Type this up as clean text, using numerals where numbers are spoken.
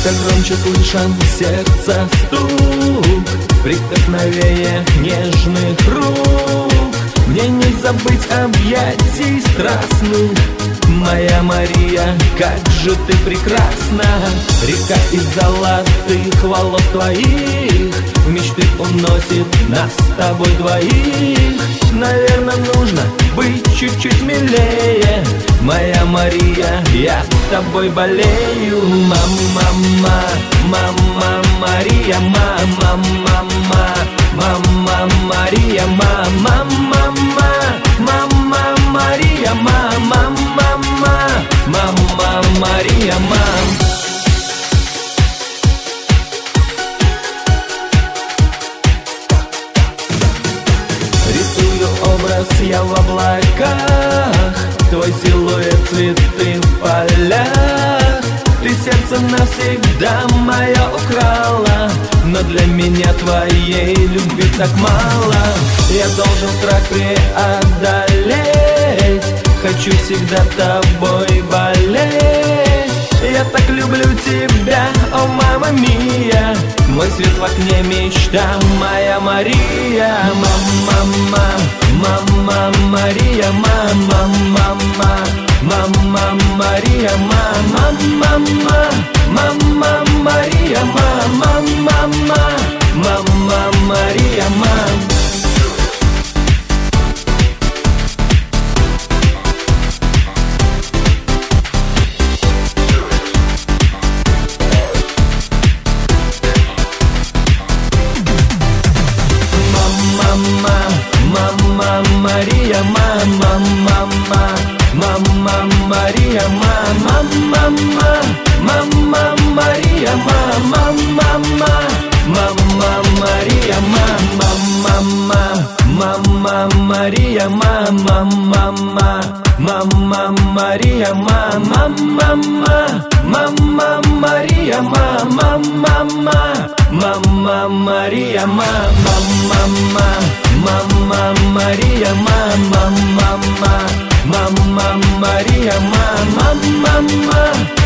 Все громче слышен сердце стук, прикосновение нежных рук. Мне не забыть объятий страстных. Моя Мария, как же ты прекрасна. Река из золотых волос твоих в мечты уносит нас с тобой двоих. Наверное, нужно быть чуть-чуть смелее. Моя Мария, я тобой болею. Мама, мама, Мария, мама, мама, мама, Мария, мама, мама, мама, Мария, мама, мама, мама, Мария, мама. Рисую образ я в облаках, твой силуэт, цветы в полях. Ты сердце навсегда мое украла, но для меня твоей любви так мало. Я должен страх преодолеть, хочу всегда тобой болеть. Я так люблю тебя, о мама мия, мой свет в окне мечта, моя Мария. Мама, мама, Мария, мама, мама, мама, Мария, мама, мама, мама, Мария, мама, мама, мама, Мария, мама. Мама Мария, мама, мама, мама Мария, мама, мама, мама Мария, мама, мама, мама Мария, мама, мама Мария, мама, мама, мама Мария, мама, мама, мама Мария, мама, мама, мама Мария, мама, мама Мария, мама, мама, мама Мария, мама, мама.